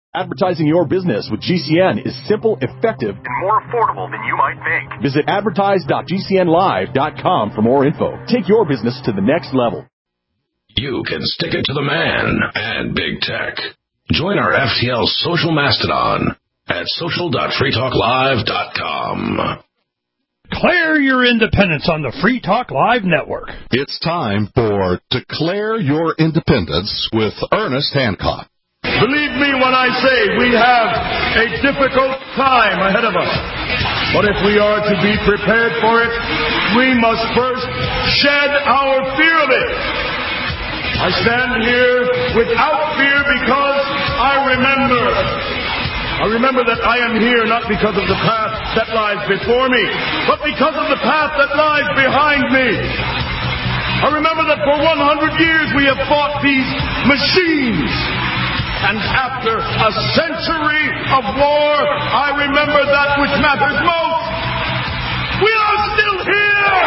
Advertising your business with GCN is simple, effective, and more affordable than you might think. Visit advertise.gcnlive.com for more info. Take your business to the next level. You can stick it to the man and big tech. Join our FTL social mastodon at social.freetalklive.com. Declare your independence on the Free Talk Live network. It's time for Declare Your Independence with Ernest Hancock. Believe me when I say we have a difficult time ahead of us. But if we are to be prepared for it, we must first shed our fear of it. I stand here without fear because I remember that I am here not because of the path that lies before me, but because of the path that lies behind me. I remember that for 100 years we have fought these machines. And after a century of war, I remember that which matters most. We are still here!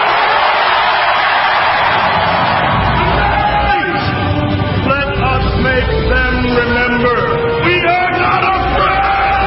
Tonight, let us make them remember we are not afraid!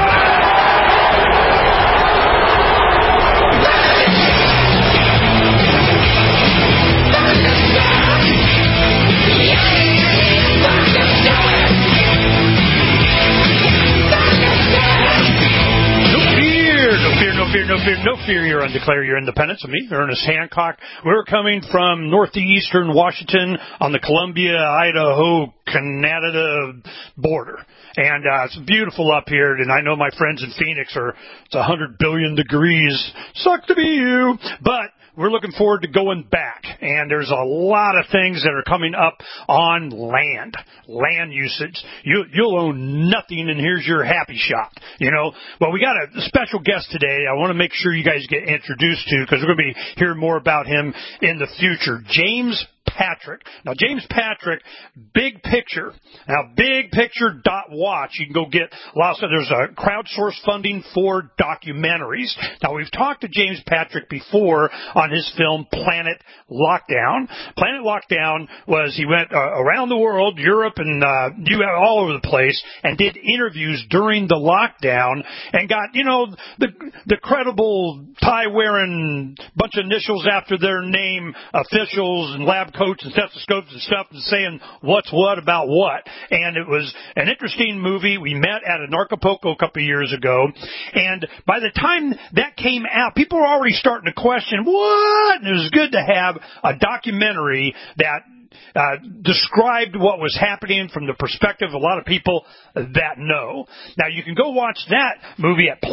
No fear. You're on Declare Your Independence. With me, Ernest Hancock. We're coming from northeastern Washington on the Columbia-Idaho-Canada border. And it's beautiful up here, and I know my friends in Phoenix it's 100 billion degrees. Suck to be you. But we're looking forward to going back, and there's a lot of things that are coming up on land usage. You'll own nothing, and here's your happy shot, Well, we got a special guest today I want to make sure you guys get introduced to, because we're going to be hearing more about him in the future. James Patrick. Now, James Patrick, Big Picture. Now, bigpicture.watch. You can go get lots of, there's a crowdsourced funding for documentaries. Now, we've talked to James Patrick before on his film Planet Lockdown. Planet Lockdown he went around the world, Europe and all over the place, and did interviews during the lockdown and got, the credible tie-wearing bunch of initials after their name officials and lab coats and stethoscopes and stuff and saying what's what about what. And it was an interesting movie. We met at Anarchapulco a couple of years ago, and by the time that came out, people were already starting to question what, and it was good to have a documentary that described what was happening from the perspective of a lot of people that know. Now, you can go watch that movie at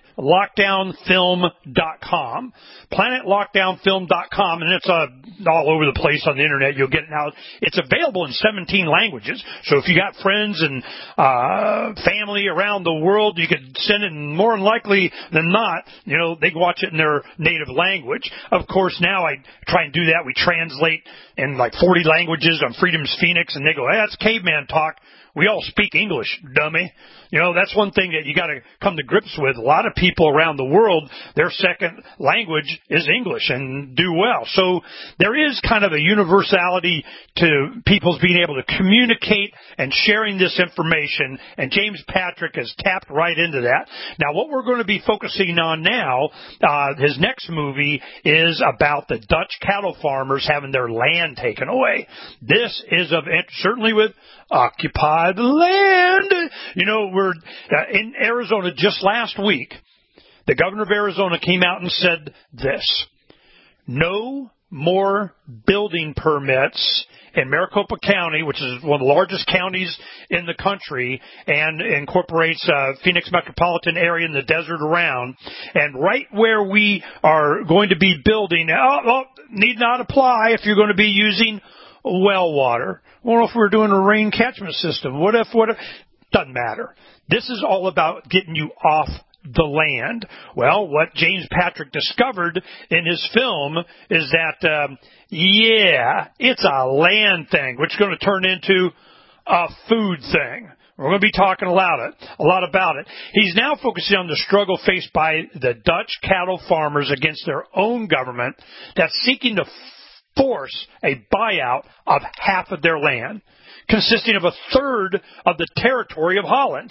planetlockdownfilm.com. planetlockdownfilm.com, and it's all over the place on the internet. You'll get it now. It's available in 17 languages, so if you got friends and family around the world, you could send it, and more than likely than not, they can watch it in their native language. Of course, now I try and do that. We translate in like 40 languages on Freedom's Phoenix, and they go, hey, that's caveman talk. We all speak English, dummy. That's one thing that you got to come to grips with. A lot of people around the world, their second language is English and do well. So there is kind of a universality to people's being able to communicate and sharing this information, and James Patrick has tapped right into that. Now, what we're going to be focusing on now, his next movie is about the Dutch cattle farmers having their land taken away. This is of certainly with Occupy the Land. We're in Arizona just last week. The governor of Arizona came out and said this: no more building permits in Maricopa County, which is one of the largest counties in the country and incorporates Phoenix metropolitan area and the desert around. And right where we are going to be building, need not apply if you're going to be using well water. What if we're doing a rain catchment system? What if? Doesn't matter. This is all about getting you off the land. Well, what James Patrick discovered in his film is that, it's a land thing, which is going to turn into a food thing. We're going to be talking a lot about it. He's now focusing on the struggle faced by the Dutch cattle farmers against their own government that's seeking to force a buyout of half of their land, consisting of a third of the territory of Holland.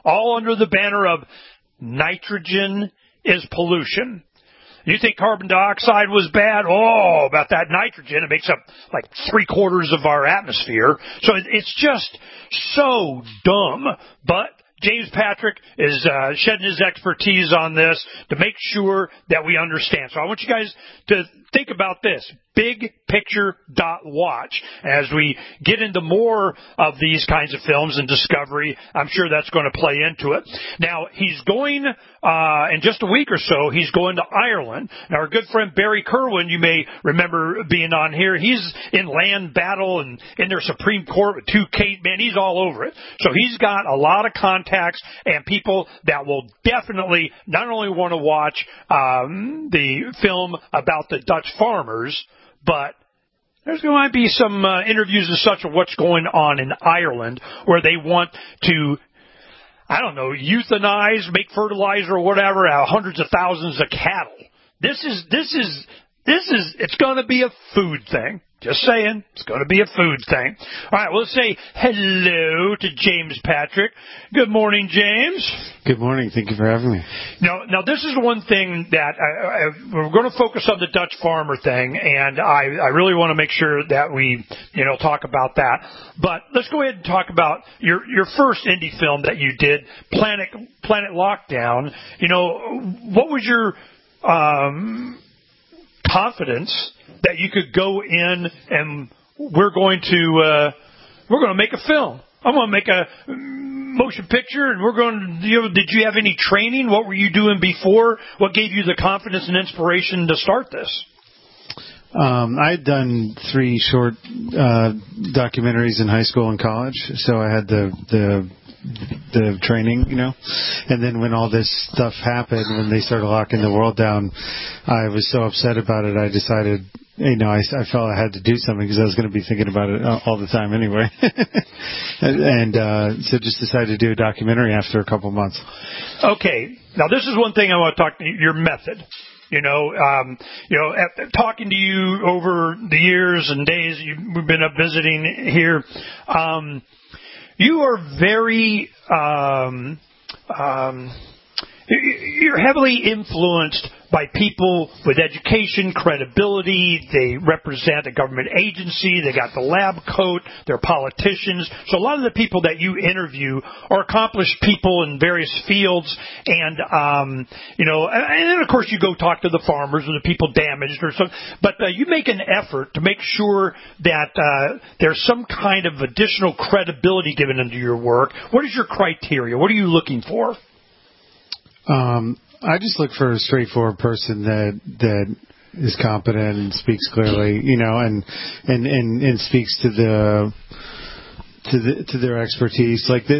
all under the banner of nitrogen is pollution. You think carbon dioxide was bad? Oh, about that nitrogen. It makes up like 3/4 of our atmosphere. So it's just so dumb. But James Patrick is shedding his expertise on this to make sure that we understand. So I want you guys to think about this. Bigpicture.watch. As we get into more of these kinds of films and Discovery, I'm sure that's going to play into it. Now, he's going, in just a week or so, he's going to Ireland. Now, our good friend Barry Kerwin, you may remember being on here, he's in land battle and in their Supreme Court with 2 Kate men. He's all over it. So he's got a lot of contacts and people that will definitely not only want to watch the film about the Dutch farmers, but there's going to be some interviews and such of what's going on in Ireland where they want to, I don't know, euthanize, make fertilizer or whatever out of hundreds of thousands of cattle. This is, it's going to be a food thing. Just saying, it's going to be a food thing. All right, well, let's say hello to James Patrick. Good morning, James. Good morning. Thank you for having me. Now this is one thing that we're going to focus on the Dutch farmer thing, and I really want to make sure that we, talk about that. But let's go ahead and talk about your first indie film that you did, Planet Lockdown. What was your confidence that you could go in and we're going to make a film? I'm going to make a motion picture, and we're going to, did you have any training? What were you doing before? What gave you the confidence and inspiration to start this? I'd done 3 short documentaries in high school and college, so I had the training, and then when all this stuff happened, when they started locking the world down, I was so upset about it, I decided, I felt I had to do something because I was going to be thinking about it all the time anyway. and so just decided to do a documentary after a couple months. Okay. Now, this is one thing I want to talk to your method. Talking to you over the years and days we've been up visiting here, you are very, you're heavily influenced by people with education, credibility. They represent a government agency. They got the lab coat. They're politicians. So a lot of the people that you interview are accomplished people in various fields. And, and then of course you go talk to the farmers or the people damaged or something. But you make an effort to make sure that there's some kind of additional credibility given into your work. What is your criteria? What are you looking for? I just look for a straightforward person that is competent and speaks clearly, and speaks to their expertise.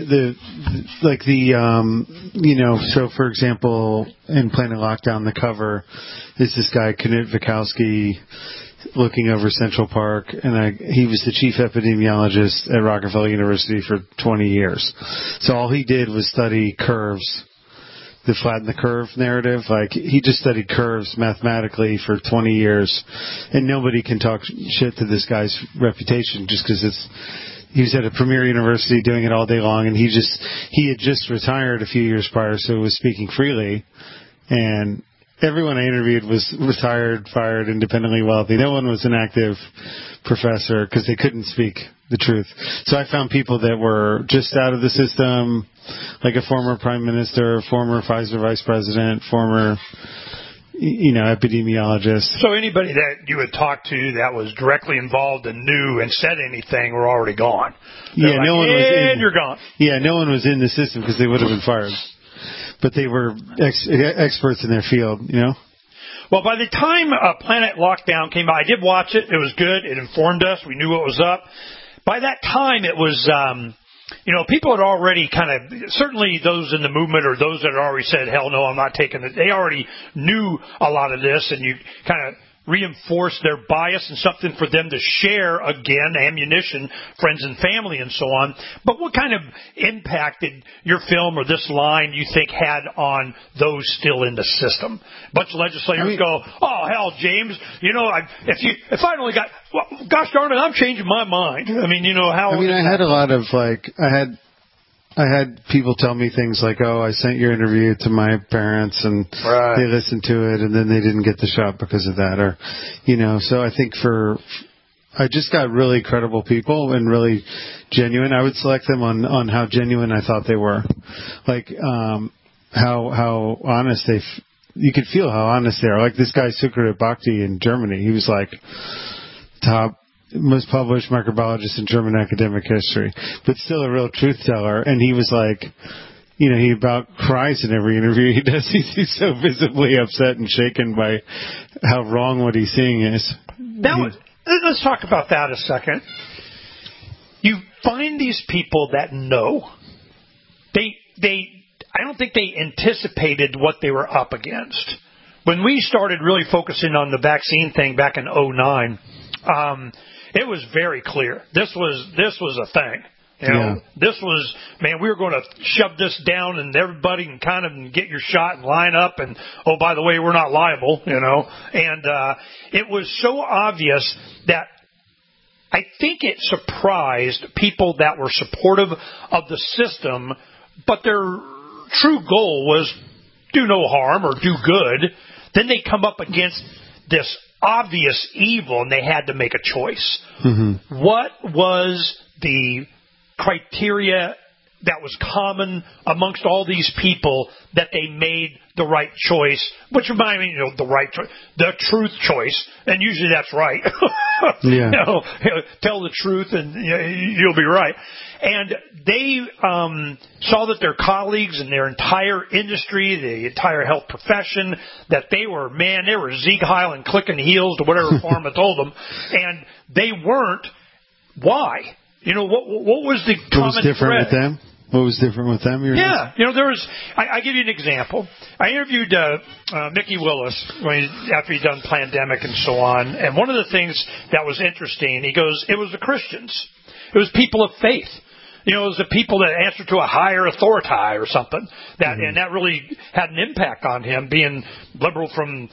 So for example, in Planet Lockdown, the cover is this guy Knut Vikowski looking over Central Park, and he was the chief epidemiologist at Rockefeller University for 20 years. So all he did was study curves. The flatten the curve narrative, he just studied curves mathematically for 20 years, and nobody can talk shit to this guy's reputation just because he was at a premier university doing it all day long, and he had just retired a few years prior, so he was speaking freely, and everyone I interviewed was retired, fired, independently wealthy. No one was an active professor because they couldn't speak the truth. So I found people that were just out of the system, like a former prime minister, former Pfizer vice president, former, epidemiologist. So anybody that you would talk to that was directly involved and knew and said anything were already gone. They're no one was and you're gone. Yeah, no one was in the system because they would have been fired. But they were experts in their field, Well, by the time Planet Lockdown came out, I did watch it. It was good. It informed us. We knew what was up. By that time, it was, people had already certainly those in the movement or those that had already said, hell no, I'm not taking it. They already knew a lot of this, and you kind of reinforce their bias and something for them to share again, ammunition, friends and family and so on. But what kind of impact did your film or this line you think had on those still in the system? A bunch of legislators go, oh, hell, James, if I only got, gosh darn it, I'm changing my mind. I had a lot of, I had people tell me things like, "Oh, I sent your interview to my parents, and they listened to it, and then they didn't get the shot because of that," or, So I think I just got really credible people and really genuine. I would select them on how genuine I thought they were, like how honest you could feel how honest they are. Like this guy Sukarit Bhakti in Germany, he was like top. Most published microbiologist in German academic history, but still a real truth teller. And he was like, he about cries in every interview he does. He's so visibly upset and shaken by how wrong what he's seeing is. Let's talk about that a second. You find these people that know. I don't think they anticipated what they were up against. When we started really focusing on the vaccine thing back in 2009, it was very clear. This was a thing. This was, we were going to shove this down and everybody can kind of get your shot and line up and, oh, by the way, we're not liable, And it was so obvious that I think it surprised people that were supportive of the system, but their true goal was do no harm or do good. Then they come up against this obvious evil, and they had to make a choice. Mm-hmm. What was the criteria that was common amongst all these people that they made the right choice? Which reminded me, the right choice, the truth choice, and usually that's right. Yeah. Tell the truth, and you'll be right. And they saw that their colleagues and their entire industry, the entire health profession, that they were Sieg Heil and clicking heels to whatever pharma told them, and they weren't. Why? What was the common What was different thread? with them? What was different with them? There was. I give you an example. I interviewed Mickey Willis after he'd done Plandemic and so on, and one of the things that was interesting, he goes, it was the Christians. It was people of faith. It was the people that answered to a higher authority or something. And that really had an impact on him, being liberal from,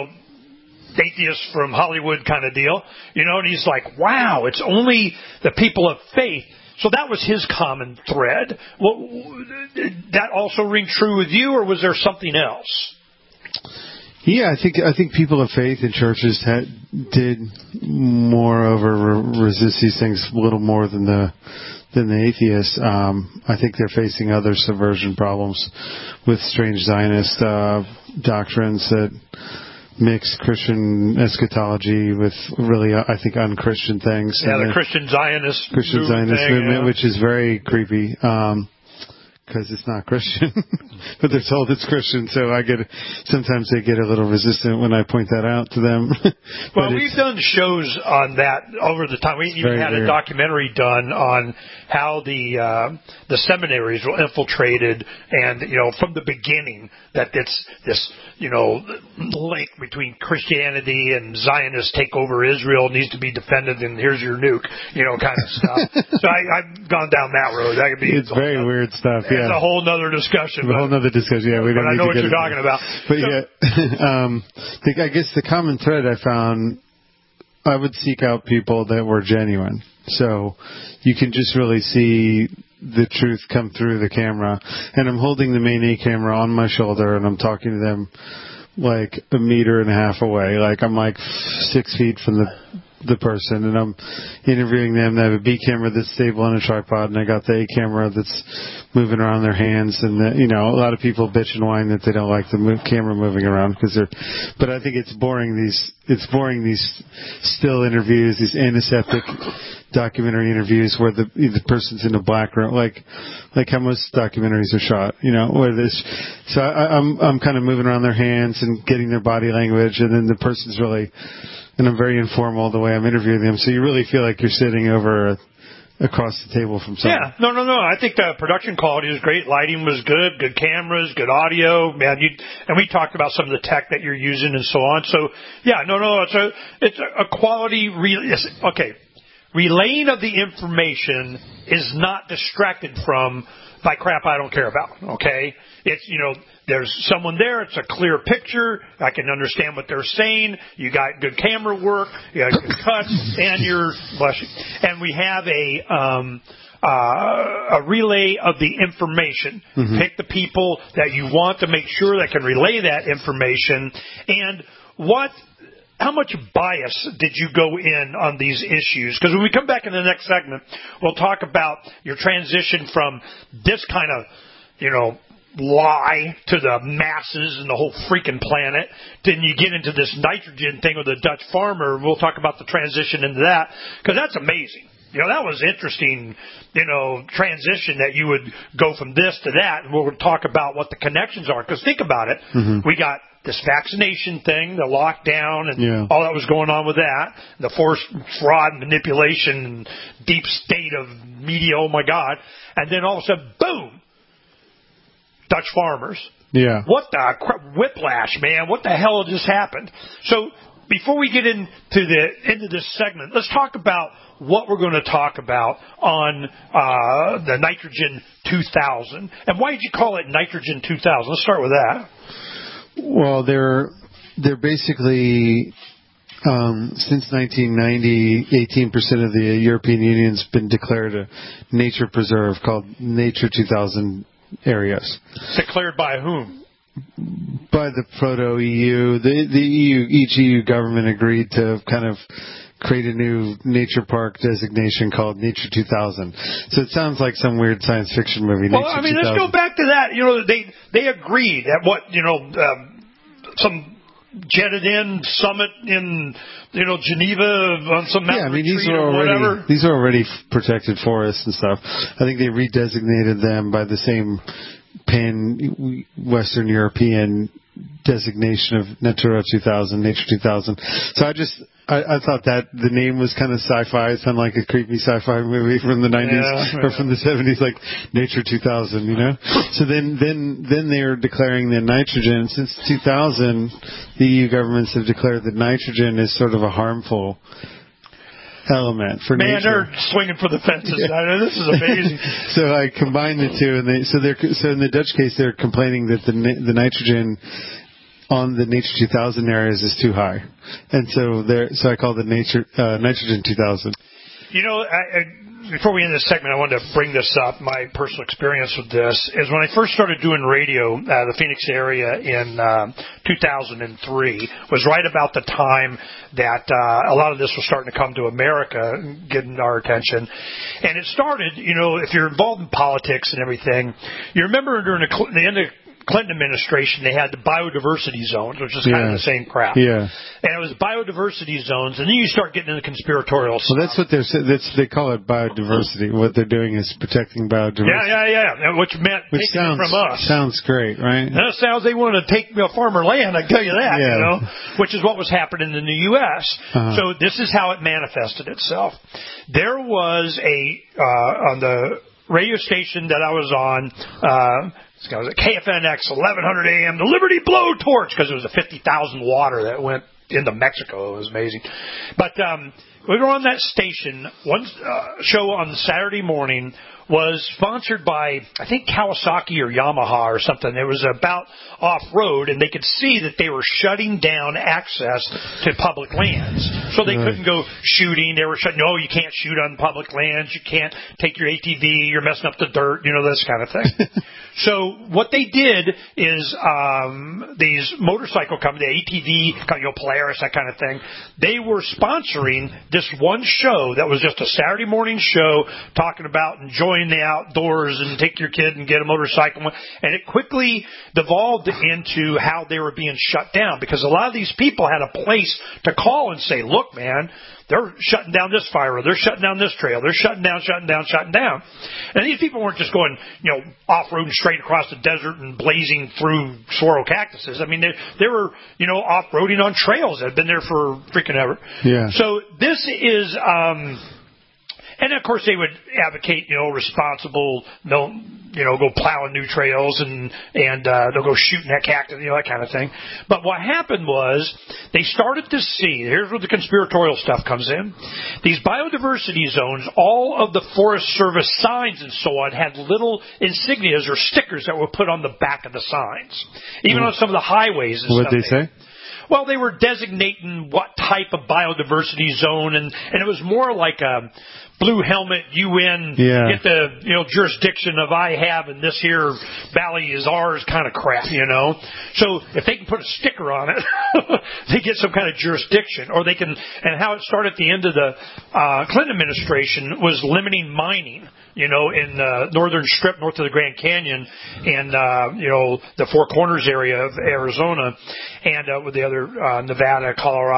atheist from Hollywood kind of deal. And he's like, wow, it's only the people of faith. So that was his common thread. Did that also ring true with you, or was there something else? Yeah, I think people of faith in churches did moreover resist these things a little more than the atheists. I think they're facing other subversion problems with strange Zionist doctrines that mix Christian eschatology with really, I think, unchristian things. Yeah, the Christian Zionist movement, which is very creepy. Because it's not Christian, but they're told it's Christian. So sometimes they get a little resistant when I point that out to them. Well, we've done shows on that over the time. We even had a documentary done on how the seminaries were infiltrated, and from the beginning that it's this link between Christianity and Zionist take over Israel needs to be defended, and here's your nuke, kind of stuff. So I've gone down that road. That could be very weird stuff. It's a whole nother discussion. Yeah, we don't. But I know what you're talking about. But I guess the common thread I found, I would seek out people that were genuine. So you can just really see the truth come through the camera. And I'm holding the main A camera on my shoulder, and I'm talking to them like 1.5 meters away. Like I'm like 6 feet from the person, and I'm interviewing them. They have a B camera that's stable on a tripod, and I got the A camera that's moving around their hands. And a lot of people bitch and whine that they don't like the camera moving around but I think it's boring these still interviews, these antiseptic documentary interviews where the person's in a black room, like how most documentaries are shot, so I'm kind of moving around their hands and getting their body language, and then the person's really, and I'm very informal the way I'm interviewing them, so you really feel like you're sitting over across the table from someone. Yeah, no. I think the production quality was great. Lighting was good cameras, good audio. Man, and we talked about some of the tech that you're using and so on. So yeah, it's a quality. Okay, relaying of the information is not distracted from by crap I don't care about. Okay, it's there's someone there. It's a clear picture. I can understand what they're saying. You got good camera work. You got good cuts, and and we have a relay of the information. Mm-hmm. Pick the people that you want to make sure that can relay that information. And how much bias did you go in on these issues? Because when we come back in the next segment, we'll talk about your transition from this kind of, lie to the masses and the whole freaking planet. Then you get into this nitrogen thing with the Dutch farmer. We'll talk about the transition into that, because that's amazing. That was interesting, transition that you would go from this to that. And we'll talk about what the connections are. Because think about it. Mm-hmm. We got this vaccination thing, the lockdown, and all that was going on with that, the forced fraud, manipulation, and deep state of media, oh my God. And then all of a sudden, boom, Dutch farmers. Yeah. What the whiplash, man? What the hell just happened? So before we get into this segment, let's talk about what we're going to talk about on the Nitrogen 2000. And why did you call it Nitrogen 2000? Let's start with that. Well, they're basically, since 1990, 18% of the European Union's been declared a nature preserve called Nature 2000 areas. Declared by whom? By the proto-EU. The EU, each EU government agreed to kind of create a new nature park designation called Nature 2000. So it sounds like some weird science fiction movie. Well, I mean, 2000. Let's go back to that. They agreed at what, some jetted in summit in, Geneva on some mountain retreat or whatever. These are already protected forests and stuff. I think they redesignated them by the same pan-Western European designation of Natura 2000, Nature 2000. So I thought that the name was kind of sci-fi. It sounded like a creepy sci-fi movie from the 90s or from the 70s, like Nature 2000, So then they're declaring the nitrogen. Since 2000, the EU governments have declared that nitrogen is sort of a harmful element for nature. Man, they're swinging for the fences. I know, this is amazing. So I combined the two, and so in the Dutch case, they're complaining that the nitrogen on the Nature 2000 areas is too high, and so I call it Nitrogen 2000. Before we end this segment, I wanted to bring this up. My personal experience with this is when I first started doing radio, the Phoenix area in 2003 was right about the time that a lot of this was starting to come to America, getting our attention. And it started, if you're involved in politics and everything, you remember during the end of Clinton administration, they had the biodiversity zones, which is kind of the same crap. Yeah. And it was biodiversity zones, and then you start getting into conspiratorial stuff. Well, that's what they call it, biodiversity. What they're doing is protecting biodiversity. Yeah. Which meant taking it from us. Sounds great, right? That sounds they want to take farmer land, I tell you that, which is what was happening in the U.S. Uh-huh. So this is how it manifested itself. There was on the radio station that I was on, it was at KFNX 1100 AM, the Liberty Blowtorch, because it was a 50,000 water that went into Mexico. It was amazing. But we were on that station. One show on the Saturday morning was sponsored by, I think, Kawasaki or Yamaha or something. It was about off-road, and they could see that they were shutting down access to public lands. So they couldn't go shooting. They were shutting, no, you can't shoot on public lands. You can't take your ATV. You're messing up the dirt, this kind of thing. So what they did is these motorcycle companies, the ATV, Polaris, that kind of thing, they were sponsoring this one show that was just a Saturday morning show talking about enjoying the outdoors and take your kid and get a motorcycle. And it quickly devolved into how they were being shut down, because a lot of these people had a place to call and say, look, man, they're shutting down this fire, or they're shutting down this trail. They're shutting down. And these people weren't just going, off-roading straight across the desert and blazing through swirl cactuses. I mean, they were, off-roading on trails that had been there for freaking ever. Yeah. So this is, and of course they would advocate, responsible, go plowing new trails and they'll go shooting that cactus, that kind of thing. But what happened was they started to see, here's where the conspiratorial stuff comes in. These biodiversity zones, all of the Forest Service signs and so on had little insignias or stickers that were put on the back of the signs. Even on some of the highways and stuff. What did they say? Well, they were designating what type of biodiversity zone, and it was more like a blue helmet, UN, get the jurisdiction of I have, and this here valley is ours kind of crap, So if they can put a sticker on it, they get some kind of jurisdiction, or they can. And how it started at the end of the Clinton administration was limiting mining, in the northern strip north of the Grand Canyon, and the Four Corners area of Arizona, and with the other Nevada,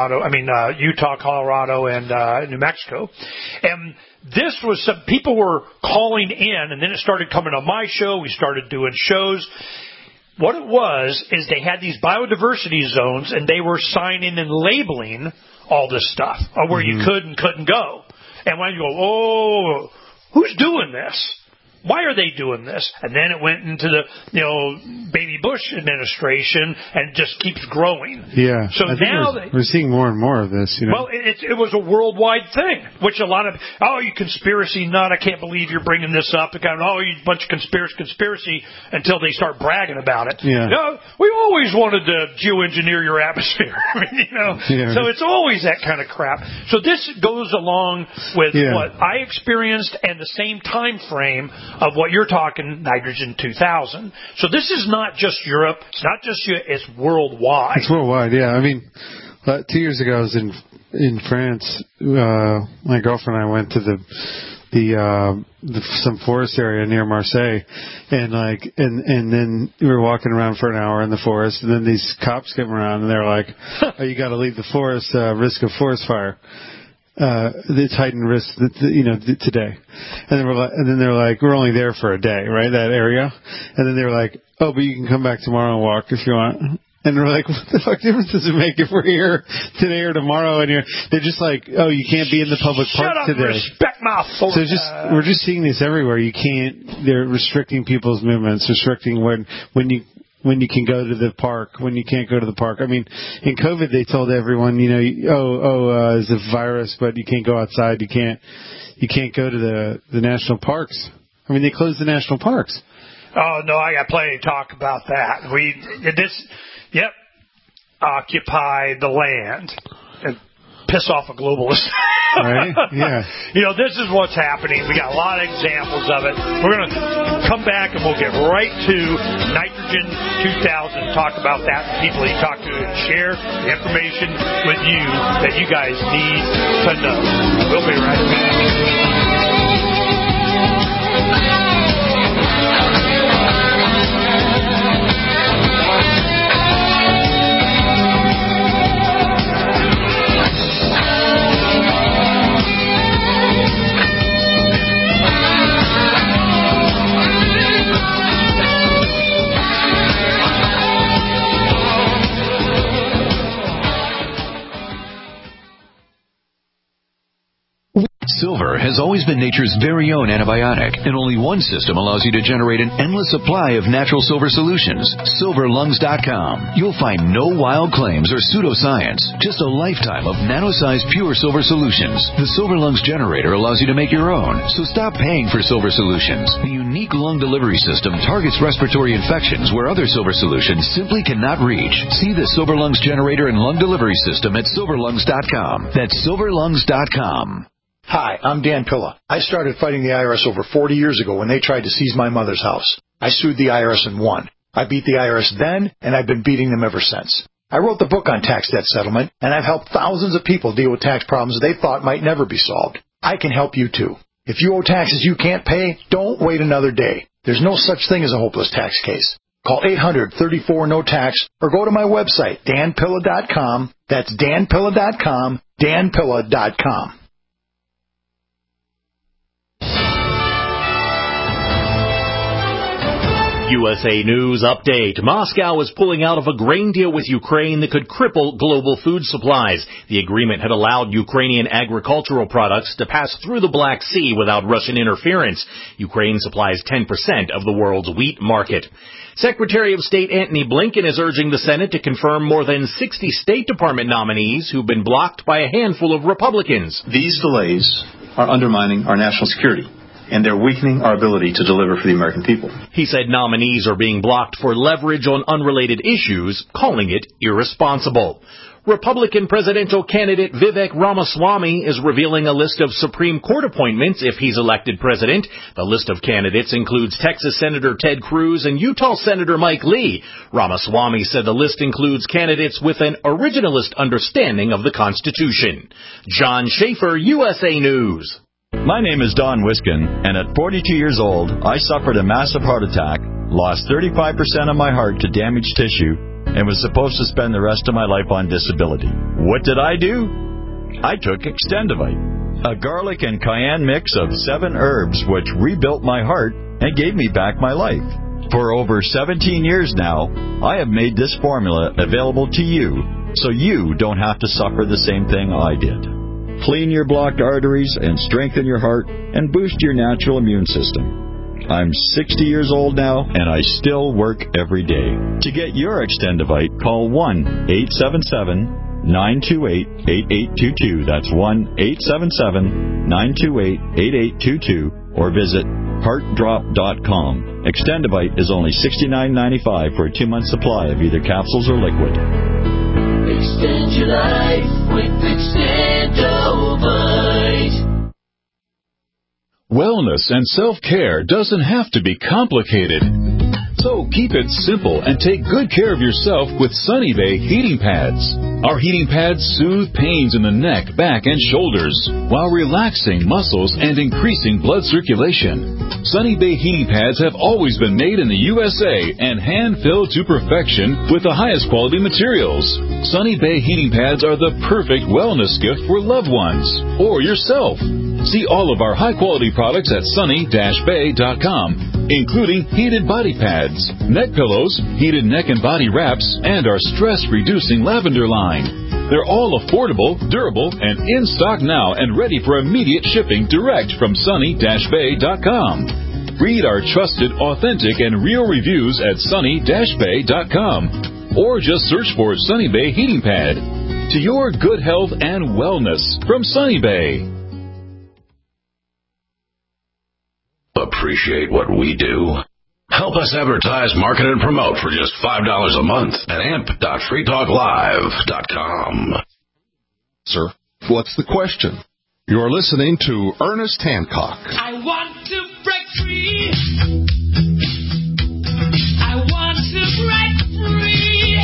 Utah, Colorado, and New Mexico, and this was some people were calling in, and then it started coming on my show. We started doing shows. What it was is they had these biodiversity zones, and they were signing and labeling all this stuff where you could and couldn't go. And when you go, oh, who's doing this? Why are they doing this? And then it went into the, baby Bush administration and just keeps growing. Yeah. So now we're seeing more and more of this. Well, it was a worldwide thing, which a lot of, you conspiracy nut, I can't believe you're bringing this up. You bunch of conspiracy until they start bragging about it. Yeah. We always wanted to geoengineer your atmosphere. So it's always that kind of crap. So this goes along with what I experienced and the same time frame of what you're talking, Nitrogen 2000. So this is not just Europe. It's not just you. It's worldwide. It's worldwide, yeah. 2 years ago I was in France. My girlfriend and I went to some forest area near Marseille, and then we were walking around for an hour in the forest, and then these cops came around and they're like, "Oh, you got to leave the forest, risk of forest fire." It's heightened risk, today. And then they're like, we're only there for a day, right? That area. And then they're like, oh, but you can come back tomorrow and walk if you want. And we're like, what the fuck difference does it make if we're here today or tomorrow? And they're just like, oh, you can't be in the public park today. Respect my authority. So we're just seeing this everywhere. They're restricting people's movements, restricting when you can go to the park, when you can't go to the park. In COVID, they told everyone, there's a virus, but you can't go outside. You can't go to the national parks. They closed the national parks. Oh, no, I got plenty to talk about that. Occupy the land and piss off a globalist. Right? Yeah. This is what's happening. We got a lot of examples of it. We're going to come back and we'll get right to Nitrogen 2000, talk about that, the people you talk to, and share the information with you that you guys need to know. We'll be right back. Silver has always been nature's very own antibiotic, and only one system allows you to generate an endless supply of natural silver solutions. SilverLungs.com. You'll find no wild claims or pseudoscience, just a lifetime of nano-sized pure silver solutions. The Silver Lungs generator allows you to make your own, so stop paying for silver solutions. The unique lung delivery system targets respiratory infections where other silver solutions simply cannot reach. See the Silver Lungs generator and lung delivery system at SilverLungs.com. That's SilverLungs.com. Hi, I'm Dan Pilla. I started fighting the IRS over 40 years ago when they tried to seize my mother's house. I sued the IRS and won. I beat the IRS then, and I've been beating them ever since. I wrote the book on tax debt settlement, and I've helped thousands of people deal with tax problems they thought might never be solved. I can help you too. If you owe taxes you can't pay, don't wait another day. There's no such thing as a hopeless tax case. Call 800-34-NO-TAX or go to my website, danpilla.com. That's danpilla.com, danpilla.com. USA News Update. Moscow is pulling out of a grain deal with Ukraine that could cripple global food supplies. The agreement had allowed Ukrainian agricultural products to pass through the Black Sea without Russian interference. Ukraine supplies 10% of the world's wheat market. Secretary of State Antony Blinken is urging the Senate to confirm more than 60 State Department nominees who've been blocked by a handful of Republicans. These delays are undermining our national security. and they're weakening our ability to deliver for the American people. He said nominees are being blocked for leverage on unrelated issues, calling it irresponsible. Republican presidential candidate Vivek Ramaswamy is revealing a list of Supreme Court appointments if he's elected president. The list of candidates includes Texas Senator Ted Cruz and Utah Senator Mike Lee. Ramaswamy said the list includes candidates with an originalist understanding of the Constitution. John Schaefer, USA News. My name is Don Wiskin, and at 42 years old, I suffered a massive heart attack, lost 35% of my heart to damaged tissue, and was supposed to spend the rest of my life on disability. What did I do? I took Extendivite, a garlic and cayenne mix of 7 herbs which rebuilt my heart and gave me back my life. For over 17 years now, I have made this formula available to you so you don't have to suffer the same thing I did. Clean your blocked arteries and strengthen your heart and boost your natural immune system. I'm 60 years old now, and I still work every day. To get your Extendivite, call 1-877-928-8822. That's 1-877-928-8822. Or visit heartdrop.com. Extendivite is only $69.95 for a 2-month supply of either capsules or liquid. Extend your life with Extendivite. Wellness and self-care doesn't have to be complicated. So keep it simple and take good care of yourself with Sunny Bay heating pads. Our heating pads soothe pains in the neck, back, and shoulders while relaxing muscles and increasing blood circulation. Sunny Bay heating pads have always been made in the USA and hand-filled to perfection with the highest quality materials. Sunny Bay heating pads are the perfect wellness gift for loved ones or yourself. See all of our high-quality products at sunny-bay.com, including heated body pads, neck pillows, heated neck and body wraps, and our stress-reducing lavender line. They're all affordable, durable, and in stock now and ready for immediate shipping direct from sunny-bay.com. Read our trusted, authentic, and real reviews at sunny-bay.com, or just search for Sunny Bay Heating Pad. To your good health and wellness from Sunny Bay. Appreciate what we do? Help us advertise, market, and promote for just $5 a month at amp.freetalklive.com. Sir, what's the question? You're listening to Ernest Hancock. I want to break free. I want to break free.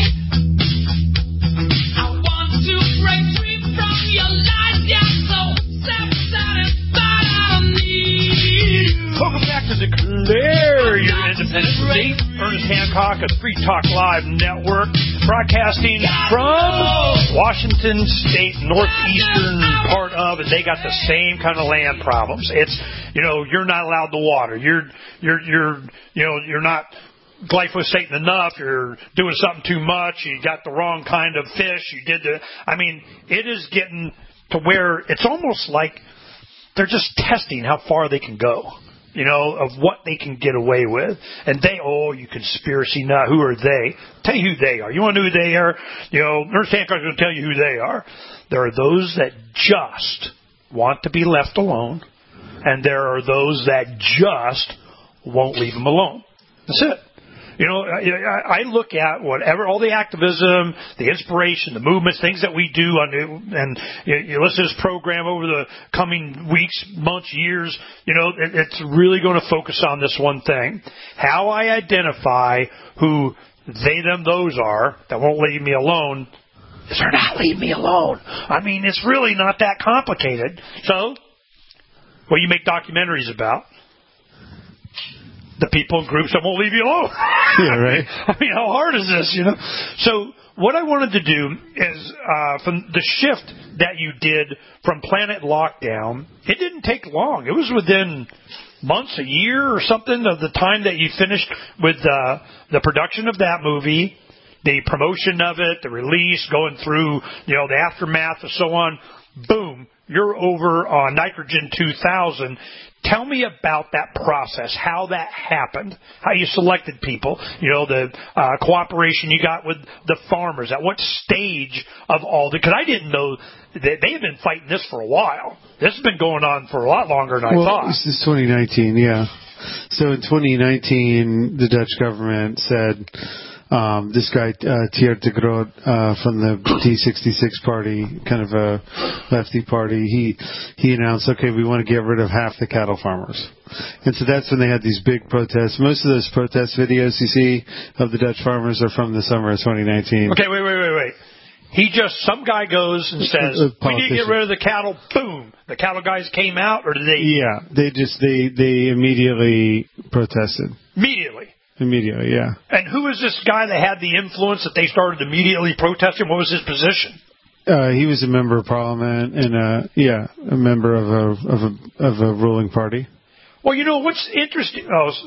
I want to break free from your lies. You're so self-satisfied. I need you. Welcome back to Declare Your Independence with me, Ernest Hancock of the Free Talk Live Network, broadcasting from Washington State, northeastern part of, and they got the same kind of land problems. It's, you're not allowed to water. You're not glyphosating enough. You're doing something too much. You got the wrong kind of fish. It is getting to where it's almost like they're just testing how far they can go. Of what they can get away with. And you conspiracy nut, who are they? Tell you who they are. You want to know who they are? Ernest Hancock's going to tell you who they are. There are those that just want to be left alone, and there are those that just won't leave them alone. That's it. I look at all the activism, the inspiration, the movements, things that we do, and you listen to this program over the coming weeks, months, years, it's really going to focus on this one thing. How I identify who they, them, those are that won't leave me alone is they're not leaving me alone. It's really not that complicated. So, what you make documentaries about? The people and groups that won't leave you alone. Yeah, right. How hard is this, So what I wanted to do is from the shift that you did from Planet Lockdown, it didn't take long. It was within months, a year or something of the time that you finished with the production of that movie, the promotion of it, the release, going through, the aftermath and so on. Boom, you're over on Nitrogen 2000. Tell me about that process, how that happened, how you selected people, the cooperation you got with the farmers, at what stage of all the, because I didn't know that they had been fighting this for a while. This has been going on for a lot longer than I thought. This is 2019, yeah. So in 2019, the Dutch government said, this guy, Thierry de Groot, from the D66 party, kind of a lefty party, he announced, okay, we want to get rid of half the cattle farmers. And so that's when they had these big protests. Most of those protest videos you see of the Dutch farmers are from the summer of 2019. Okay, wait. Some guy goes and says, we need to get rid of the cattle, boom. The cattle guys came out, or did they? Yeah, they immediately protested. Immediately, yeah. And who is this guy that had the influence that they started immediately protesting? What was his position? He was a member of parliament and a member of a ruling party. Well, what's interesting?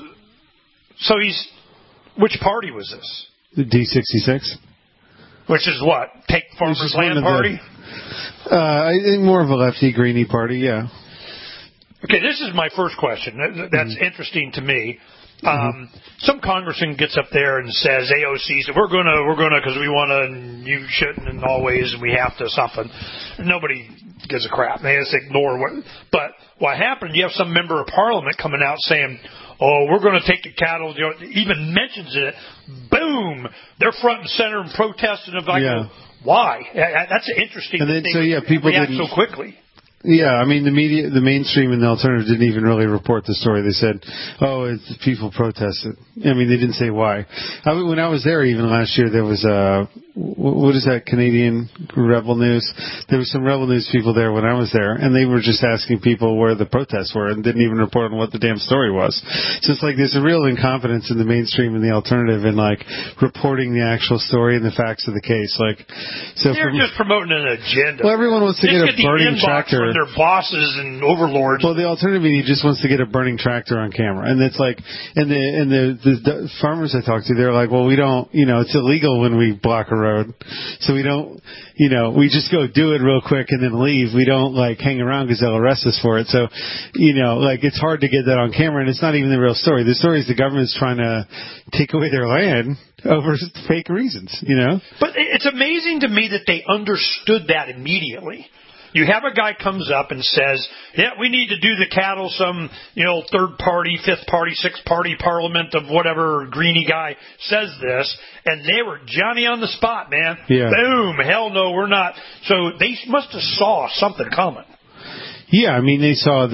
So which party was this? The D66. Which is what? Take Farmers Land Party? I think more of a lefty, greeny party, yeah. Okay, this is my first question. That's interesting to me. Some congressman gets up there and says, AOC said, we're gonna, because we want to, and you shouldn't in all ways, and we have to something. Nobody gives a crap. They just ignore what. But what happened, you have some member of parliament coming out saying, we're going to take the cattle, even mentions it, boom, they're front and center and protesting. Go, why? That's interesting. And then, people react so quickly. Yeah, I mean, the mainstream and the alternative didn't even really report the story. They said, it's people protested. I mean, they didn't say why. When I was there, even last year, there was what is that, Canadian Rebel News? There was some Rebel News people there when I was there, and they were just asking people where the protests were and didn't even report on what the damn story was. So it's like there's a real incompetence in the mainstream and the alternative in, reporting the actual story and the facts of the case. They're just promoting an agenda. Well, everyone wants to get a burning tractor. Their bosses and overlords. Well, the alternative media just wants to get a burning tractor on camera, and it's like, and the farmers I talked to, they're like, well, we don't, it's illegal when we block a road, so we don't, we just go do it real quick and then leave. We don't hang around because they'll arrest us for it. So, it's hard to get that on camera, and it's not even the real story. The story is the government's trying to take away their land over fake reasons, But it's amazing to me that they understood that immediately. You have a guy comes up and says, we need to do the cattle, some, third party, fifth party, sixth party parliament of whatever greeny guy says this, and they were Johnny on the spot, man. Yeah. Boom, hell no, we're not. So they must have saw something coming. Yeah, I mean, they saw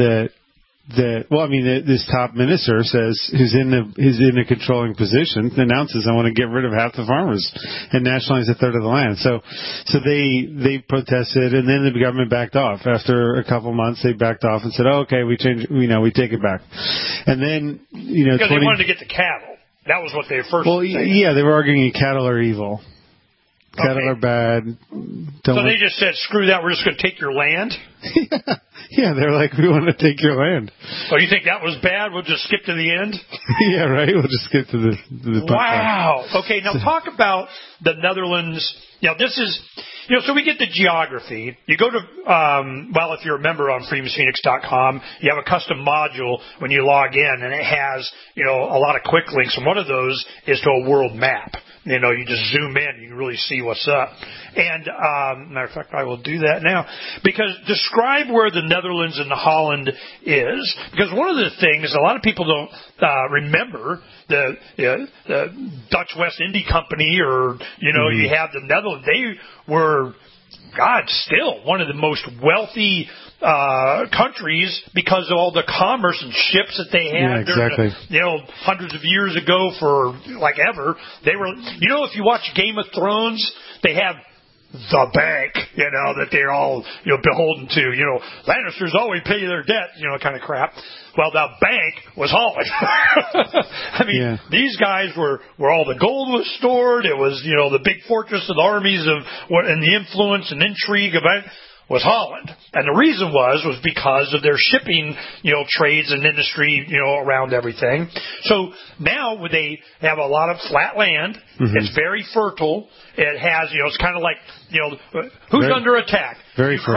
this top minister says, who's in a controlling position, announces, I want to get rid of half the farmers and nationalize a third of the land. So they protested, and then the government backed off. After a couple months, they backed off and said, okay, we change, we take it back. And then, because they wanted to get the cattle. That was what they first. Well, yeah, they were arguing cattle are evil. Cattle are bad. So they just said, screw that, we're just going to take your land? Yeah, they're like, we want to take your land. Oh, you think that was bad? We'll just skip to the end? Yeah, right. We'll just skip to the wow. Okay, now talk about the Netherlands. This is, so we get the geography. You go to, if you're a member on freedomsphoenix.com, you have a custom module when you log in, and it has, a lot of quick links, and one of those is to a world map. You just zoom in, you can really see what's up. And, matter of fact, I will do that now. Because describe where the Netherlands and the Holland is. Because one of the things, a lot of people don't remember the Dutch West India Company or, you have the Netherlands. They were, still one of the most wealthy countries because of all the commerce and ships that they had during hundreds of years ago for ever. They were, if you watch Game of Thrones, they have the bank, that they're all, beholden to, Lannisters always pay their debt, kind of crap. Well, the bank was Holland. I mean, these guys were where all the gold was stored. It was, the big fortress of the armies and the influence and intrigue of it was Holland. And the reason was because of their shipping, trades and industry, around everything. So now they have a lot of flat land. Mm-hmm. It's very fertile. It has, it's kind of like, who's under attack? Very fertile.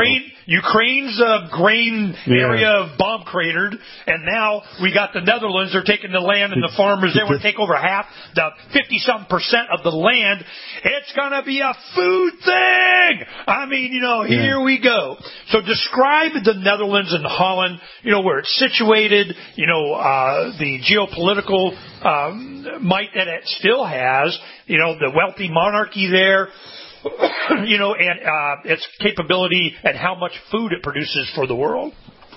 Ukraine's grain area bomb cratered, and now we got the Netherlands. They're taking the land and the farmers. They want to take over half, the 50-something% of the land. It's going to be a food thing. I mean, here we go. So describe the Netherlands and Holland, where it's situated, the geopolitical might that it still has, the wealthy monarchy there, and its capability and how much food it produces for the world.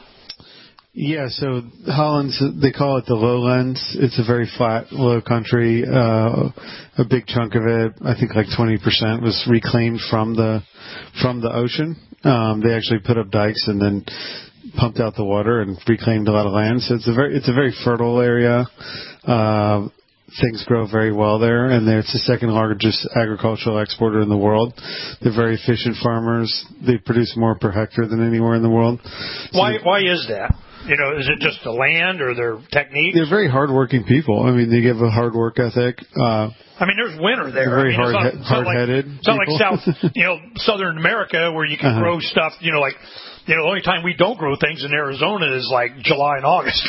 Yeah, so Holland's, they call it the lowlands. It's a very flat, low country. A big chunk of it, I think like 20%, was reclaimed from the ocean. They actually put up dikes and then pumped out the water and reclaimed a lot of land. So it's a very fertile area. Things grow very well there, and it's the second largest agricultural exporter in the world. They're very efficient farmers. They produce more per hectare than anywhere in the world. So why is that? Is it just the land or their techniques? They're very hardworking people. I mean, they give a hard work ethic. There's winter there. They're very hard-headed. It's not like Southern America where you can grow stuff, the only time we don't grow things in Arizona is like July and August.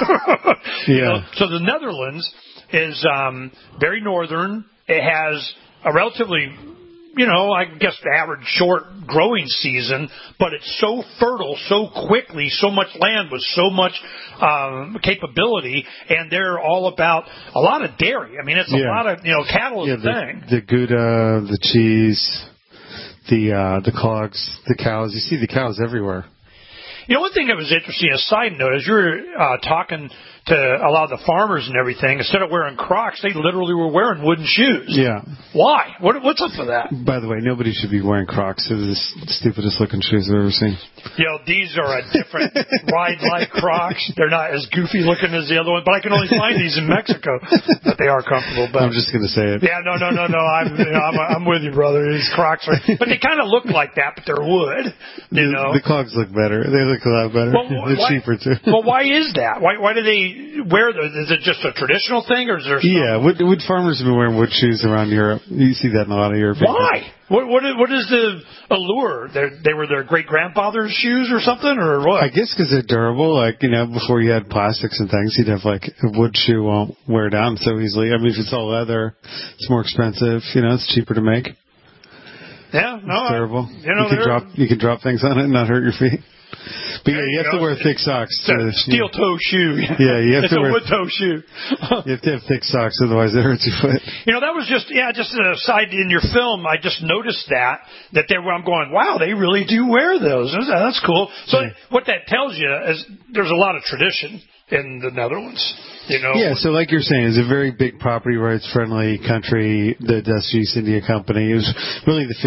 So the Netherlands is very northern. It has a relatively, I guess the average short growing season, but it's so fertile so quickly, so much land with so much capability, and they're all about a lot of dairy. I mean, it's a lot of, cattle is a thing. The Gouda, the cheese, the clogs, the cows. You see the cows everywhere. One thing that was interesting, a side note, as you were talking to a lot of the farmers and everything, instead of wearing Crocs, they literally were wearing wooden shoes. Yeah. Why? What's up with that? By the way, nobody should be wearing Crocs. They're the stupidest looking shoes I've ever seen. These are a different ride-like Crocs. They're not as goofy looking as the other one, but I can only find these in Mexico. But they are comfortable. But I'm just going to say it. Yeah, no. I'm with you, brother. These Crocs are, but they kind of look like that, but they're wood. The clogs look better. They look a lot better. They're cheaper too. Well, why is that? Why do they wear those? Is it just a traditional thing, or is there? Wood farmers have been wearing wood shoes around Europe. You see that in a lot of Europe. Why? What is the allure? They were their great grandfather's shoes or something, or what? I guess because they're durable. Like before you had plastics and things, you'd have like a wood shoe won't wear down so easily. I mean, if it's all leather, it's more expensive. It's cheaper to make. Yeah, no, it's durable. You can drop things on it and not hurt your feet. But you have to wear thick socks. It's a steel toe shoe. Yeah, you have it's to wear a wood toe shoe. You have to have thick socks, otherwise it hurts your foot. That was just an aside in your film. I just noticed that I'm going, wow, they really do wear those. That's cool. So what that tells you is there's a lot of tradition in the Netherlands. Yeah, so like you're saying, it's a very big property rights friendly country. The Dutch East India Company, it was really the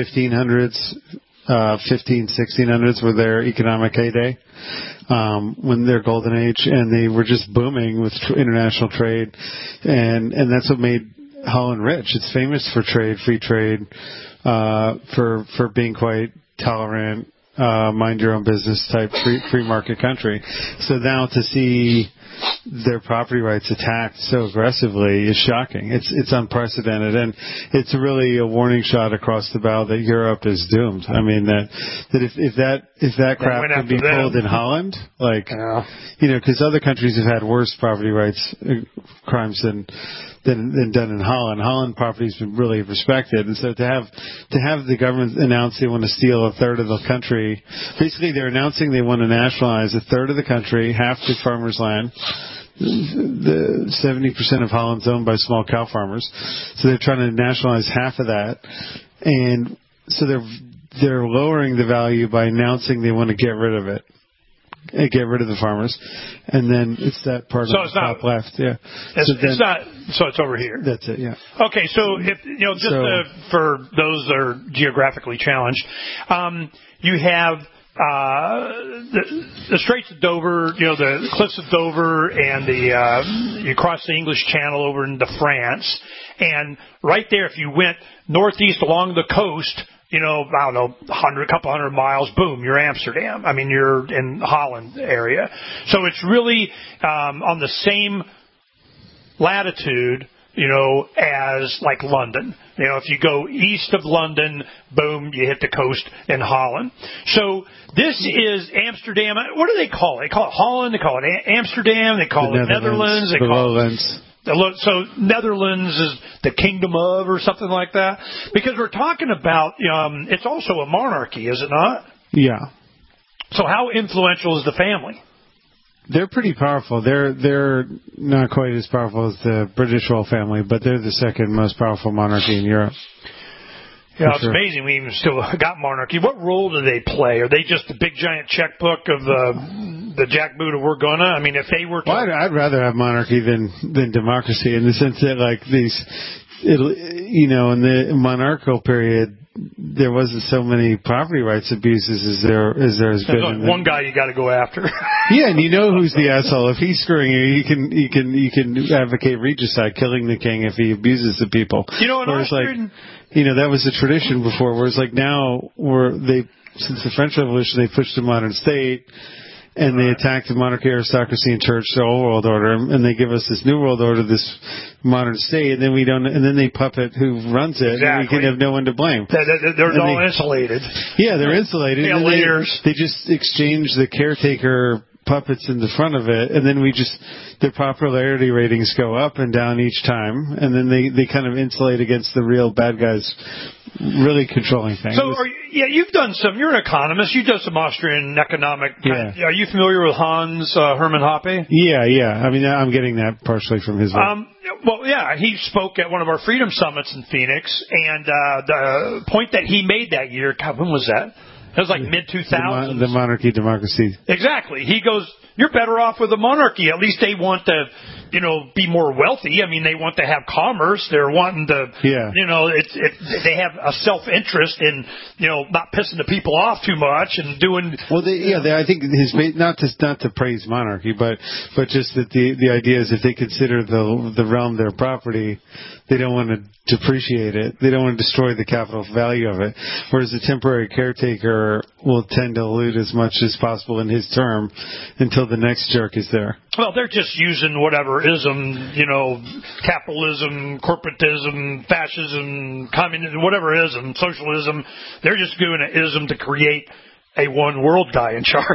1600s were their economic heyday, when their golden age, and they were just booming with international trade, and that's what made Holland rich. It's famous for trade, free trade, for being quite tolerant, mind your own business type free market country. So now to see their property rights attacked so aggressively is shocking. It's unprecedented, and it's really a warning shot across the bow that Europe is doomed. I mean that if that crap could be pulled in Holland, because other countries have had worse property rights crimes than done in Holland. Holland property's been really respected, and so to have the government announce they want to steal a third of the country, basically they're announcing they want to nationalize a third of the country, half the farmers' land. The 70% of Holland's owned by small cow farmers, so they're trying to nationalize half of that, and so they're lowering the value by announcing they want to get rid of it. Get rid of the farmers, and then it's that part on the top left. Yeah, it's not. So it's over here. That's it. Yeah. Okay, so if for those that are geographically challenged, you have the Straits of Dover, the Cliffs of Dover, and you cross the English Channel over into France, and right there, if you went northeast along the coast. I don't know, couple hundred miles, boom, you're Amsterdam. I mean, you're in Holland area. So it's really on the same latitude as like London. If you go east of London, boom, you hit the coast in Holland. So this is Amsterdam. What do they call it? They call it Holland. They call it Amsterdam. They call it Netherlands. They call it. So Netherlands is the kingdom of, or something like that. Because we're talking about, it's also a monarchy, is it not? Yeah. So how influential is the family? They're pretty powerful. They're not quite as powerful as the British royal family, but they're the second most powerful monarchy in Europe. Yeah, it's amazing we even still got monarchy. What role do they play? Are they just the big giant checkbook of the jackboot of we're gonna? I mean, if they were to... Well, I'd rather have monarchy than democracy, in the sense that, like, in the monarchical period, there wasn't so many property rights abuses as there has been. There's like one guy you got to go after. Yeah, and you know who's the asshole. If he's screwing you, you can advocate regicide, killing the king if he abuses the people. Whereas, that was a tradition before. Whereas, like, now, since the French Revolution, they pushed the modern state. And they attack the monarchy, aristocracy, and church, the old world order, and they give us this new world order, this modern state, and then and then they puppet who runs it, and we can have no one to blame. They're all insulated. Yeah, they're insulated. Yeah, layers. They just exchange the caretaker puppets in the front of it, and then their popularity ratings go up and down each time, and then they kind of insulate against the real bad guys really controlling things. So, you've done you're an economist, you've done some Austrian economic. Yeah. Are you familiar with Hans Hermann Hoppe? Yeah. I mean, I'm getting that partially from his work. Well, yeah, he spoke at one of our Freedom Summits in Phoenix, and the point that he made that year, God, when was that? It was like mid-2000s. The monarchy, democracy. Exactly. He goes, you're better off with a monarchy. At least they want to, be more wealthy. I mean, they want to have commerce. They're wanting to, they have a self-interest in, not pissing the people off too much and doing. Well, I think not to praise monarchy, but just that the idea is if they consider the realm their property, they don't want to depreciate it. They don't want to destroy the capital value of it. Whereas a temporary caretaker will tend to loot as much as possible in his term until the next jerk is there. Well, they're just using whatever ism, capitalism, corporatism, fascism, communism, whatever ism, socialism. They're just doing an ism to create a one world guy in charge.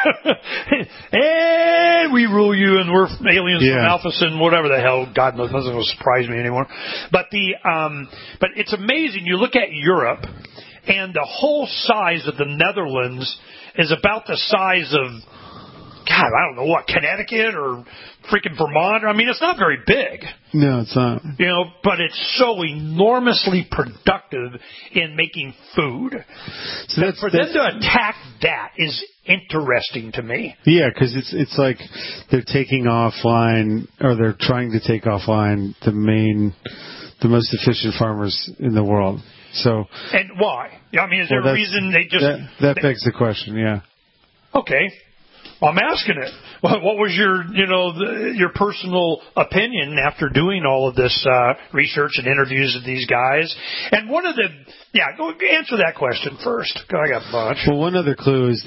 And we rule you, and we're aliens from Alpha Sin, whatever the hell. God knows, nothing will surprise me anymore. But but it's amazing. You look at Europe, and the whole size of the Netherlands is about the size of, God, I don't know what, Connecticut or freaking Vermont. I mean, it's not very big. No, it's not. But it's so enormously productive in making food. So for them to attack that is interesting to me. Yeah, because it's like they're taking offline, or they're trying to take offline the most efficient farmers in the world. So. And why? I mean, is there a reason they just... That begs the question, yeah. Okay. I'm asking it. What was your personal opinion after doing all of this research and interviews of these guys? And go answer that question first. I got a bunch. Well, one other clue is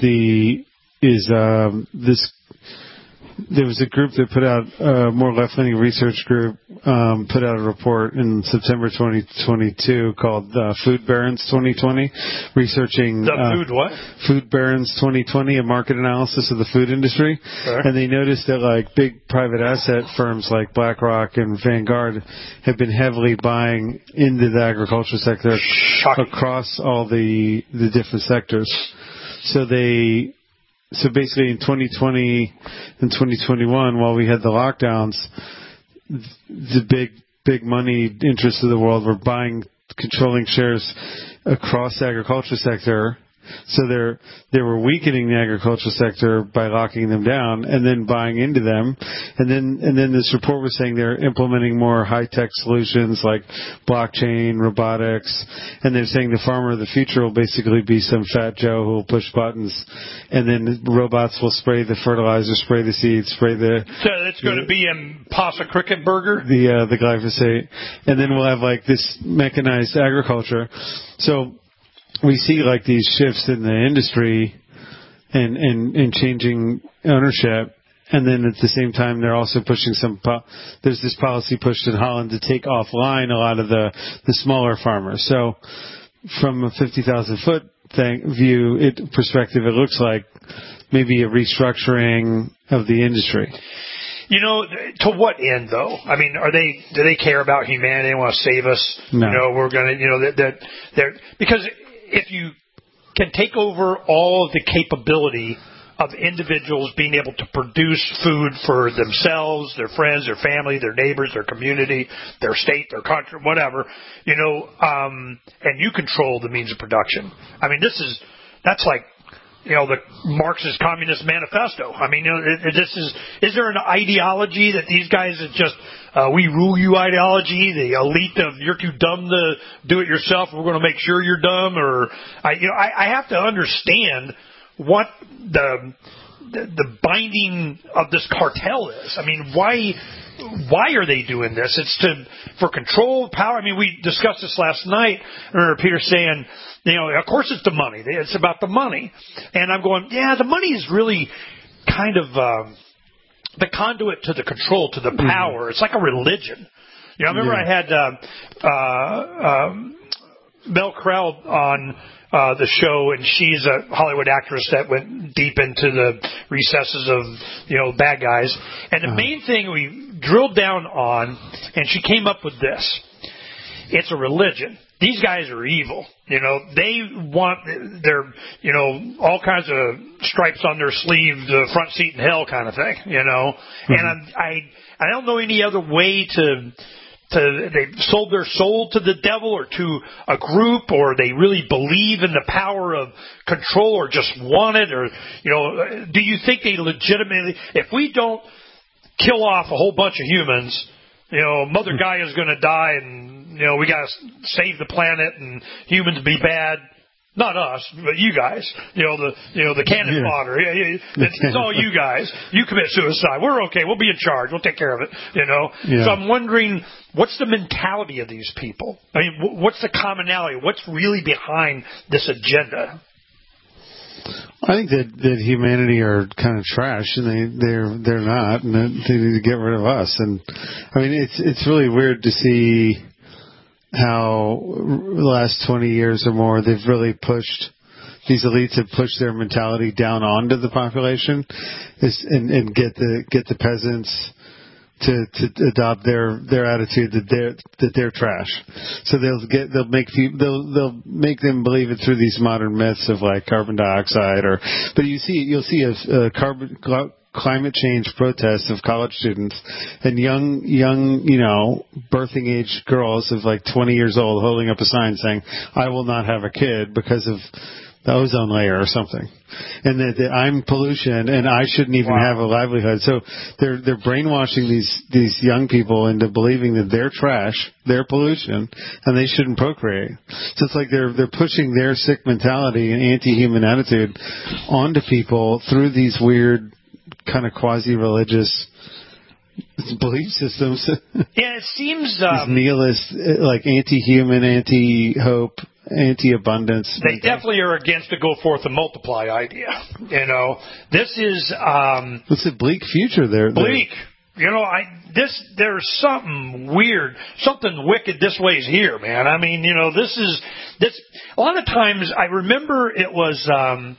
this. There was a group that put out a more left-leaning research group put out a report in September 2022 called Food Barons 2020, researching food what? Food Barons 2020, a market analysis of the food industry. Sure. And they noticed that like big private asset firms like BlackRock and Vanguard have been heavily buying into the agriculture sector across all the different sectors. So basically in 2020 and 2021, while we had the lockdowns, the big money interests of the world were controlling shares across the agriculture sector. So they were weakening the agricultural sector by locking them down and then buying into them. And then this report was saying they're implementing more high-tech solutions like blockchain, robotics, and they're saying the farmer of the future will basically be some fat Joe who will push buttons, and then robots will spray the fertilizer, spray the seeds, spray the... So it's going to be in Pasta Cricket Burger? The glyphosate. And then we'll have like this mechanized agriculture. So we see like these shifts in the industry and changing ownership, And then at the same time, they're also pushing there's this policy pushed in Holland to take offline a lot of the smaller farmers. So from a 50,000-foot perspective, it looks like maybe a restructuring of the industry. You know, to what end though? I mean, do they care about humanity? They want to save us? No. You know, we're gonna, you know, they're because if you can take over all of the capability of individuals being able to produce food for themselves, their friends, their family, their neighbors, their community, their state, their country, whatever, you know, and you control the means of production. I mean, that's like, you know, the Marxist Communist Manifesto. I mean, you know, is there an ideology that these guys are just, we rule you ideology, the elite of you're too dumb to do it yourself, we're going to make sure you're dumb, or, I have to understand what the binding of this cartel is. I mean, why are they doing this? It's for control, power. I mean, we discussed this last night. I remember Peter saying, you know, of course it's the money. It's about the money. And I'm going, yeah, the money is really kind of the conduit to the control, to the power. Mm-hmm. It's like a religion. You know, I remember I had Mel Crowell on the show, and she's a Hollywood actress that went deep into the recesses of, you know, bad guys. And the main thing we drilled down on, and she came up with this: it's a religion. These guys are evil. You know, they want their, you know, all kinds of stripes on their sleeve, the front seat in hell kind of thing. You know, and I don't know any other way to they've sold their soul to the devil or to a group, or they really believe in the power of control, or just want it, or, you know, do you think they legitimately, if we don't kill off a whole bunch of humans, you know, Mother Gaia is going to die, and, you know, we got to save the planet, and humans be bad. Not us, but you guys. You know the cannon fodder. It's all you guys. You commit suicide. We're okay. We'll be in charge. We'll take care of it. You know. Yeah. So I'm wondering, what's the mentality of these people? I mean, what's the commonality? What's really behind this agenda? I think that humanity are kind of trash, and they're not, and they need to get rid of us. And I mean, it's really weird to see how the last 20 years or more these elites have pushed their mentality down onto the population, and get the peasants to adopt their attitude that they're trash. So they'll make them believe it through these modern myths of like carbon dioxide, but you'll see a climate change protests of college students and young, you know, birthing age girls of like 20 years old holding up a sign saying, "I will not have a kid because of the ozone layer," or something, and that I'm pollution and I shouldn't even have a livelihood. So they're brainwashing these young people into believing that they're trash, they're pollution, and they shouldn't procreate. So it's like they're pushing their sick mentality and anti-human attitude onto people through these weird kind of quasi-religious belief systems. Yeah, it seems nihilist, like anti-human, anti-hope, anti-abundance. They definitely are against the go forth and multiply idea. You know, this is it's a bleak future there. Bleak. You know, there's something weird, something wicked this way is here, man. I mean, you know, this a lot of times I remember it was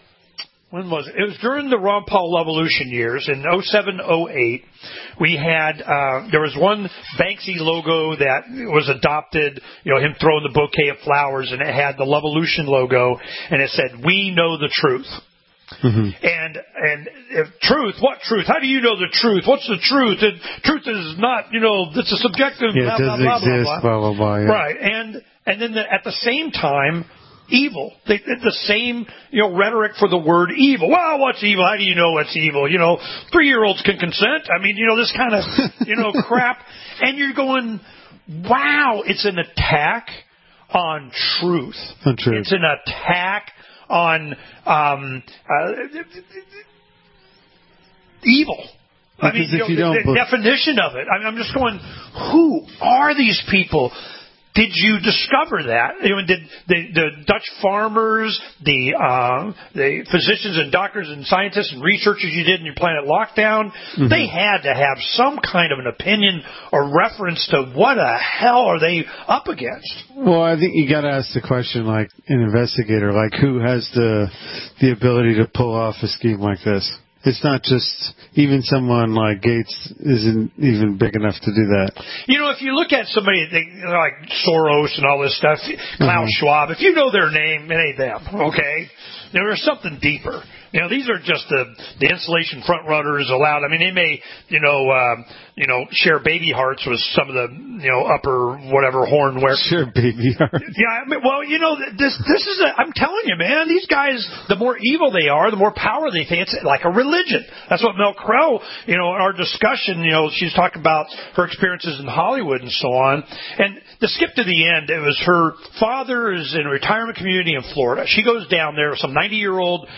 when was it? It was during the Ron Paul Revolution years in 07, 08. We had, there was one Banksy logo that was adopted, you know, him throwing the bouquet of flowers, and it had the Revolution logo, and it said, "We know the truth." Mm-hmm. And if truth, what truth? How do you know the truth? What's the truth? And truth is not, you know, it's a subjective, yeah, blah, it doesn't exist, blah, blah, blah. Yeah. Right. And then at the same time, evil. The same, you know, rhetoric for the word evil. Well, what's evil? How do you know what's evil? You know, 3-year-olds can consent. I mean, you know, this kind of, you know, crap. And you're going, wow, it's an attack on truth. It's an attack on evil. I mean, you know, the definition of it. I'm just going, who are these people did you discover that? Did the Dutch farmers, the physicians and doctors and scientists and researchers you did in your Planet Lockdown, they had to have some kind of an opinion or reference to what the hell are they up against? Well, I think you got to ask the question, like an investigator, like who has the ability to pull off a scheme like this? It's not just, even someone like Gates isn't even big enough to do that. If you look at somebody like Soros and all this stuff, Klaus Schwab, if you know their name, it ain't them, okay? There's something deeper. These are just the insulation front runners allowed. I mean, they may, share baby hearts with some of the, upper whatever horn wear. Share baby hearts. Yeah, I mean, well, this is I'm telling you, man, these guys, the more evil they are, the more power they think. It's like a religion. That's what Mel Crow, in our discussion, she's talking about her experiences in Hollywood and so on. And to skip to the end, it was her father is in a retirement community in Florida. She goes down there with some 90-year-old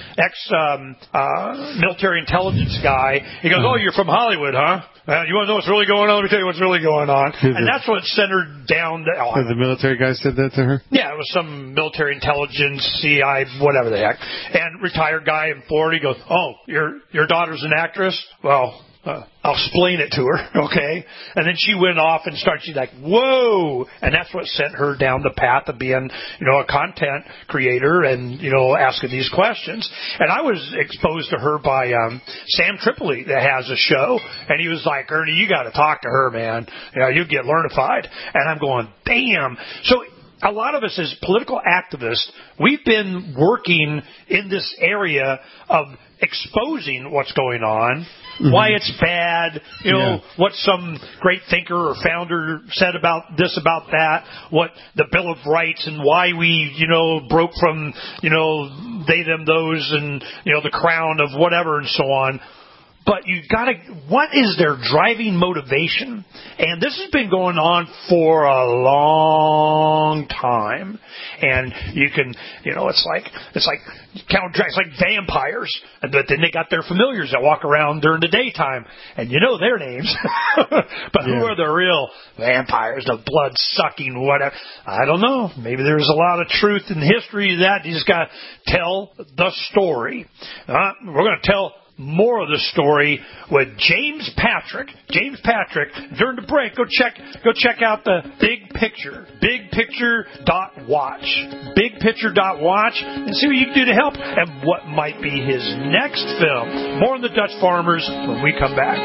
military intelligence guy. He goes, "Oh, you're from Hollywood, huh? You want to know what's really going on? Let me tell you what's really going on." And that's what sent her down. The military guy said that to her? Yeah, it was some military intelligence, CI, whatever the heck. And retired guy in Florida. He goes, "Oh, your daughter's an actress? Well, I'll explain it to her, okay?" And then she went off and she's like, whoa! And that's what sent her down the path of being, a content creator and, asking these questions. And I was exposed to her by Sam Tripoli that has a show. And he was like, "Ernie, you got to talk to her, man. You get learnified." And I'm going, damn. So a lot of us as political activists, we've been working in this area of exposing what's going on, why it's bad, what some great thinker or founder said about this, about that, what the Bill of Rights and why we, broke from, they, them, those, and, the crown of whatever and so on. But you gotta, what is their driving motivation? And this has been going on for a long time. And you can, it's like counter-dragons, like vampires. But then they got their familiars that walk around during the daytime. And you know their names. But who are the real vampires, the blood-sucking, whatever? I don't know. Maybe there's a lot of truth in history to that. You just gotta tell the story. We're gonna tell more of the story with James Patrick. James Patrick, during the break, go check out the Big Picture. BigPicture.watch. BigPicture.watch and see what you can do to help and what might be his next film. More on the Dutch Farmers when we come back.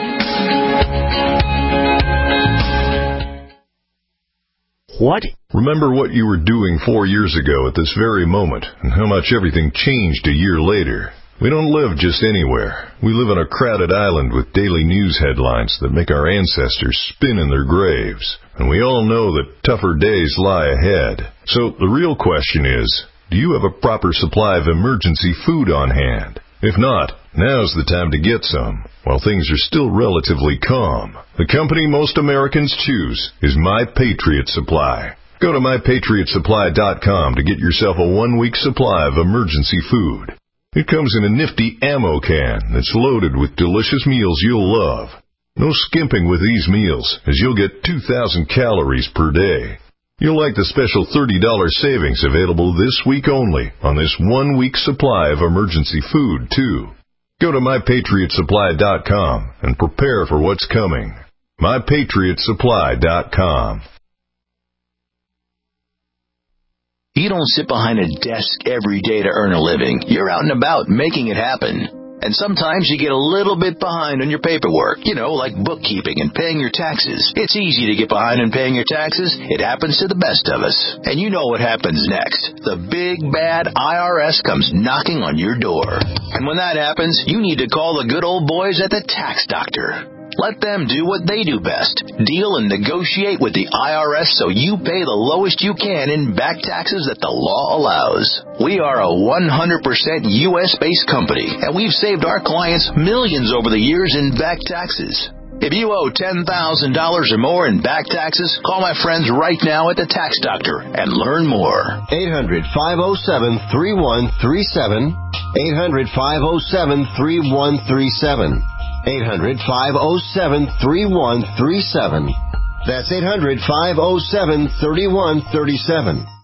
What? Remember what you were doing 4 years ago at this very moment and how much everything changed a year later. We don't live just anywhere. We live on a crowded island with daily news headlines that make our ancestors spin in their graves. And we all know that tougher days lie ahead. So the real question is, do you have a proper supply of emergency food on hand? If not, now's the time to get some, while things are still relatively calm. The company most Americans choose is My Patriot Supply. Go to MyPatriotSupply.com to get yourself a 1-week supply of emergency food. It comes in a nifty ammo can that's loaded with delicious meals you'll love. No skimping with these meals, as you'll get 2,000 calories per day. You'll like the special $30 savings available this week only on this 1-week supply of emergency food, too. Go to MyPatriotSupply.com and prepare for what's coming. MyPatriotSupply.com. You don't sit behind a desk every day to earn a living. You're out and about making it happen. And sometimes you get a little bit behind on your paperwork, like bookkeeping and paying your taxes. It's easy to get behind on paying your taxes. It happens to the best of us. And you know what happens next. The big, bad IRS comes knocking on your door. And when that happens, you need to call the good old boys at the Tax Doctor. Let them do what they do best. Deal and negotiate with the IRS so you pay the lowest you can in back taxes that the law allows. We are a 100% U.S.-based company, and we've saved our clients millions over the years in back taxes. If you owe $10,000 or more in back taxes, call my friends right now at the Tax Doctor and learn more. 800-507-3137. 800-507-3137. 800-507-3137. That's 800-507-3137.